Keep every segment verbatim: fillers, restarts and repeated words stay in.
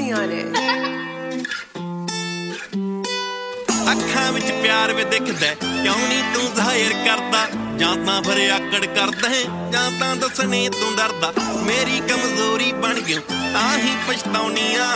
Mozzie on it. ਅੱਖਾਂ ਵਿੱਚ ਪਿਆਰ ਵੇ ਦਿਖਦਾ ਕਿਉਂ ਨਹੀਂ ਤੂੰ ਜ਼ਾਹਿਰ ਕਰਦਾ ਜਾਂ ਤਾਂ ਫਿਰ ਆਕੜ ਕਰਦਾ ਜਾਂ ਤਾਂ ਦੱਸਣੇ ਤੂੰ ਡਰਦਾ ਮੇਰੀ ਕਮਜ਼ੋਰੀ ਬਣ ਗਿਓ ਤਾਂ ਹੀ ਪਛਤਾਉਣੀਆਂ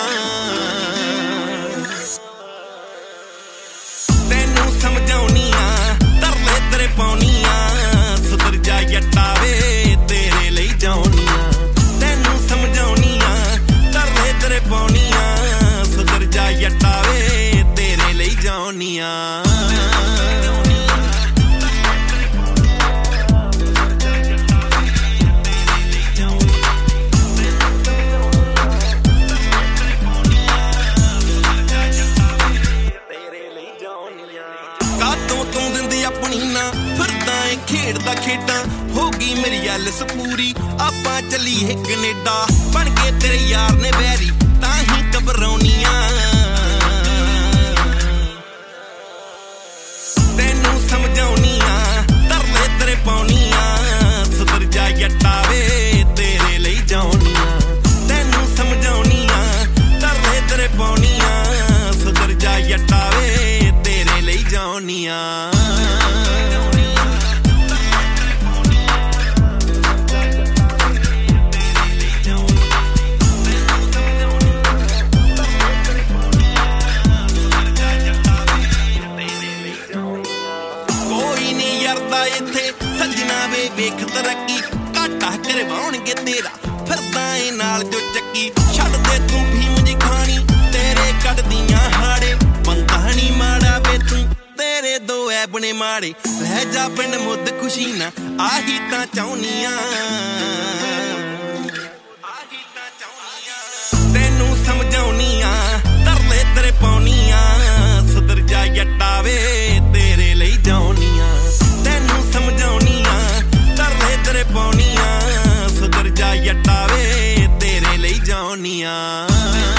ਤੈਨੂੰ ਸਮਝਾਉਣੀਆਂ ਤਰਲੇ ਤੇਰੇ ਪਾਉਣੀਆਂ ਸੁਧਰ ਜਾ ਜੱਟਾ ਵੇ ਤੇਰੇ ਲਈ ਜਾਉਣੀਆਂ ਤੈਨੂੰ ਸਮਝਾਉਣੀਆਂ ਤਰਲੇ ਤੇਰੇ ਪਾਉਣੀਆਂ ਸੁਧਰ ਜਾ ਜੱਟਾ ਵੇ ਤੇਰੇ ਲਈ ਜਾਉਣੀਆਂ ਤੂੰ ਦਿੰਦੀ ਆਪਣੀ ਨਾ ਫਿਰਦਾ ਏ ਖੇਡਦਾ ਖੇਡਾਂ ਹੋ ਗਈ ਮੇਰੀ ਐਲਸ ਪੂਰੀ ਆਪਾਂ ਚੱਲੀਏ ਕੈਨੇਡਾ ਬਣ ਕੇ ਤੇਰੇ ਯਾਰ ਨੇ ਬੈਰੀ ਤਾਂ ਹੀ ਘਬਰਾਉਣੀਆਂ ਤੈਨੂੰ ਸਮਝਾਉਣੀਆਂ ਤਰਲੇ ਤੇਰੇ ਪਾਉਣੀਆਂ ਸੁਧਰ ਜਾ ਜੱਟਾ ਵੇ ਤੇਰੇ ਲਈ ਜਾਉਣੀਆਂ ਤੈਨੂੰ ਸਮਝਾਉਣੀਆਂ ਤਰਲੇ ਤੇਰੇ ਪਾਉਣੀਆਂ ਸੁਧਰ ਜਾ ਜੱਟਾ ਵੇ ਤੇਰੇ ਲਈ ਜਾਉਣੀਆਂ ਇੱਥੇ ਸੱਜਣਾ ਵੇ ਵੇਖ ਤਰੱਕੀ ਘਾਟਾ ਕਰਵਾਉਣਗੇ ਤੇਰਾ ਫਿਰਦਾ ਏ ਨਾਲ ਜੋ ਚੱਕੀ ਛੱਡ ਦੇ ਤੂੰ ਭੀਮ ਜੀ ਖਾਣੀ ਤੇਰੇ ਕੱਢਦੀਆਂ ਹਾੜੇ ਬੰਦਾ ਨੀ ਮਾੜਾ ਵੇ ਤੂੰ ਤੇਰੇ ਦੋ ਐ ਬਣੇ ਮਾੜੇ ਲੈ ਜਾ ਪਿੰਡ ਮੁੱਦ ਖੁਸ਼ੀ ਨਾ ਆਹੀ ਤਾਂ ਚਾਹੁੰਨੀਆਂ ਆਹੀ ਤਾਂ ਚਾਹੁੰਨੀਆਂ ਤੈਨੂੰ ਸਮਝਾਉਣੀਆਂ ਤਰਲੇ ਤੇਰੇ ਪਾਉਣੀਆਂ ਸੁਧਰ ਜਾ ਜੱਟਾ ਵੇ ਤੇਰੇ ਲਈ ਜਾਉਣੀਆਂ ਤੈਨੂੰ ਸਮਝਾਉਣੀਆਂ ਤਰਲੇ ਤੇਰੇ ਪਾਉਣੀਆਂ ਸੁਧਰ ਜਾ ਜੱਟਾ ਵੇ ਤੇਰੇ ਲਈ ਜਾਉਣੀਆਂ